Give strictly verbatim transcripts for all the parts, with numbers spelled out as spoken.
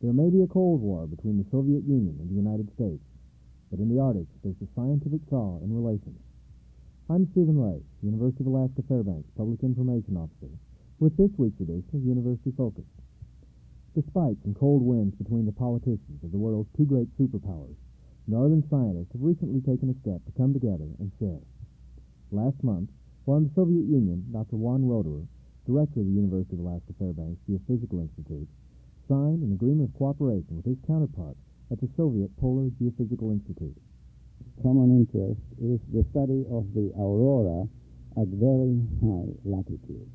There may be a Cold War between the Soviet Union and the United States, but in the Arctic there's a scientific thaw in relations. I'm Stephen Lay, University of Alaska Fairbanks Public Information Officer, with this week's edition of University Focus. Despite some cold winds between the politicians of the world's two great superpowers, Northern scientists have recently taken a step to come together and share. Last month, while in the Soviet Union, Doctor Juan Roederer, director of the University of Alaska Fairbanks Geophysical Institute, signed an agreement of cooperation with his counterpart at the Soviet Polar Geophysical Institute. Common interest is the study of the aurora at very high latitudes.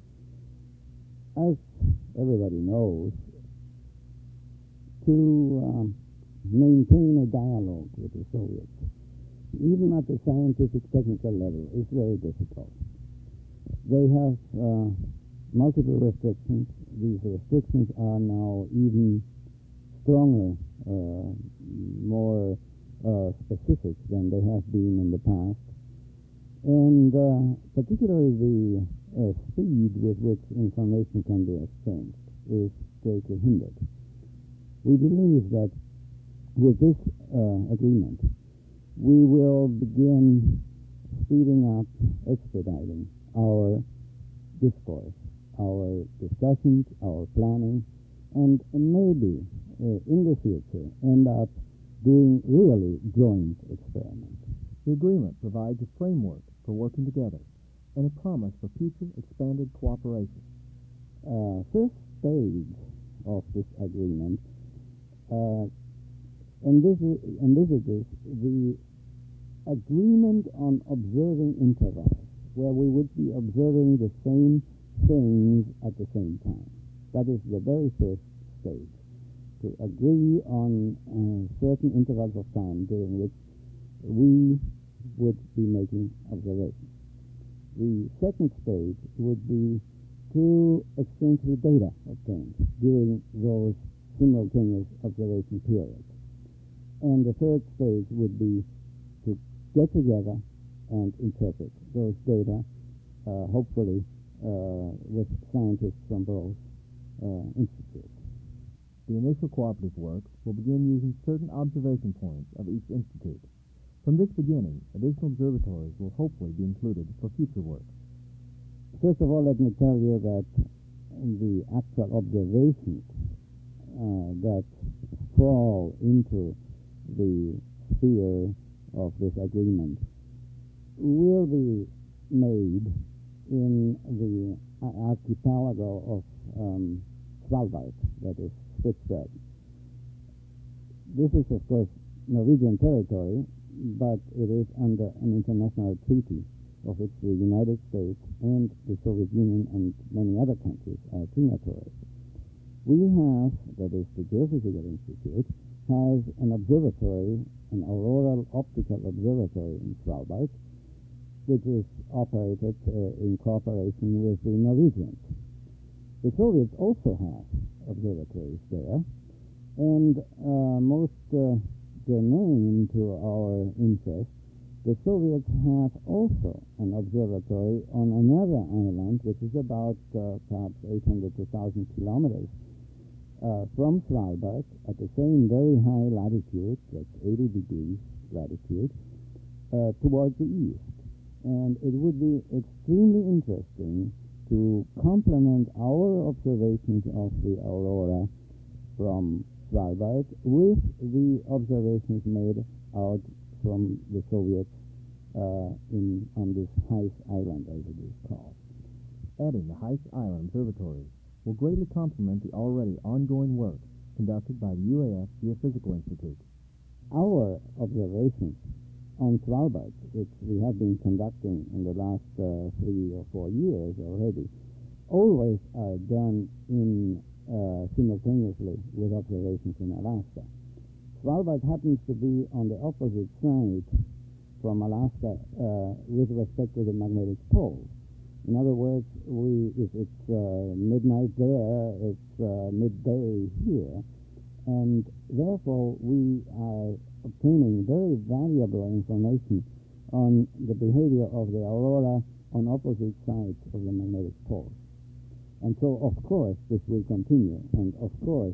As everybody knows, to um, maintain a dialogue with the Soviets, even at the scientific technical level, is very difficult. They have uh, multiple restrictions. These restrictions are now even stronger, uh, more uh, specific than they have been in the past. And uh, particularly the uh, speed with which information can be exchanged is greatly hindered. We believe that with this uh, agreement, we will begin speeding up, expediting our discourse, our discussions, our planning, and maybe uh, in the future end up doing really joint experiments. The agreement provides a framework for working together and a promise for future expanded cooperation. Uh, first stage of this agreement uh, envis- envisages the agreement on observing intervals, where we would be observing the same things at the same time. That is the very first stage, to agree on uh, certain intervals of time during which we would be making observations. The second stage would be to exchange the data obtained during those simultaneous observation periods. And the third stage would be to get together and interpret those data, uh, hopefully uh, with scientists from both uh, institutes. The initial cooperative work will begin using certain observation points of each institute. From this beginning, additional observatories will hopefully be included for future work. First of all, let me tell you that the actual observations uh, that fall into the sphere of this agreement will be made in the archipelago of um, Svalbard, that is Spitsbergen. This is, of course, Norwegian territory, but it is under an international treaty of which the United States and the Soviet Union and many other countries are signatories. We have, that is the Geophysical Institute, has an observatory, an auroral optical observatory in Svalbard, which is operated uh, in cooperation with the Norwegians. The Soviets also have observatories there, and uh, most uh, germane to our interest, the Soviets have also an observatory on another island, which is about uh, perhaps eight hundred to one thousand kilometers uh, from Svalbard, at the same very high latitude, that's eighty degrees latitude, uh, towards the east. And it would be extremely interesting to complement our observations of the aurora from Svalbard with the observations made out from the Soviets uh, in on this Heise Island, as it is called. Adding the Heise Island Observatory will greatly complement the already ongoing work conducted by the U A S Geophysical Institute. Our observations on Svalbard, which we have been conducting in the last uh, three or four years already, always are done in uh, simultaneously with observations in Alaska. Svalbard happens to be on the opposite side from Alaska uh, with respect to the magnetic pole. In other words, we if it's uh, midnight there, it's uh, midday here, and therefore we are obtaining very valuable information on the behavior of the aurora on opposite sides of the magnetic pole. And so, of course, this will continue, and of course,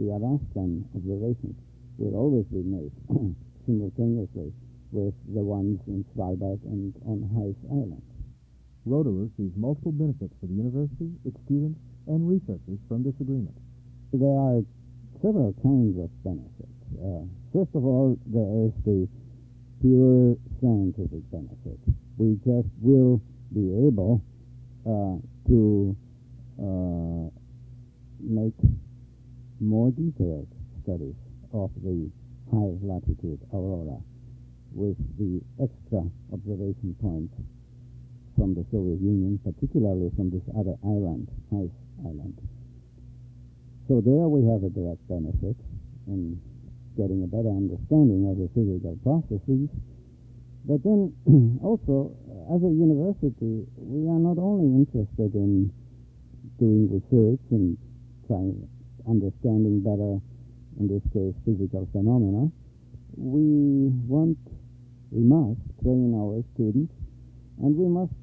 the Alaskan observations will always be made simultaneously with the ones in Svalbard and on Heise Island. Rotorua sees multiple benefits for the university, its students, and researchers from this agreement. There are several kinds of benefits. Uh, first of all, there is the pure scientific benefit. We just will be able uh, to uh, make more detailed studies of the high latitude aurora with the extra observation points from the Soviet Union, particularly from this other island, Heise Island. So there we have a direct benefit in getting a better understanding of the physical processes. But then also, as a university, we are not only interested in doing research and trying understanding better, in this case, physical phenomena. We want, we must train our students, and we must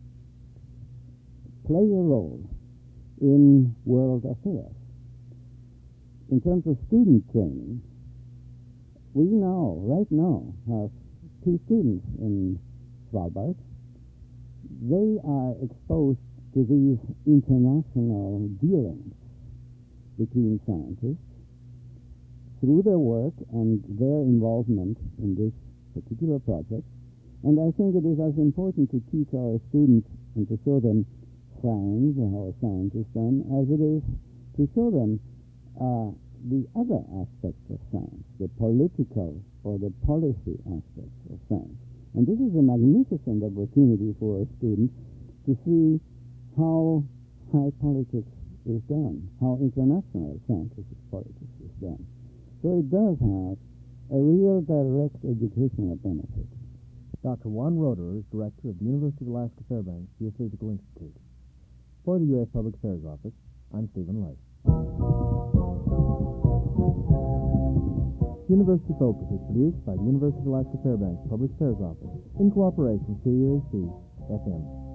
play a role in world affairs. In terms of student training, we now, right now, have two students in Svalbard. They are exposed to these international dealings between scientists through their work and their involvement in this particular project. And I think it is as important to teach our students and to show them science and how science is done as it is to show them uh, the other aspects of science, the political or the policy aspects of science. And this is a magnificent opportunity for a student to see how high politics is done, how international scientific politics is done. So it does have a real direct educational benefit. Doctor Juan Roederer is director of the University of Alaska Fairbanks Geophysical Institute. For the U S Public Affairs Office, I'm Stephen Lay. University Focus is produced by the University of Alaska Fairbanks Public Affairs Office in cooperation with K U A C F M.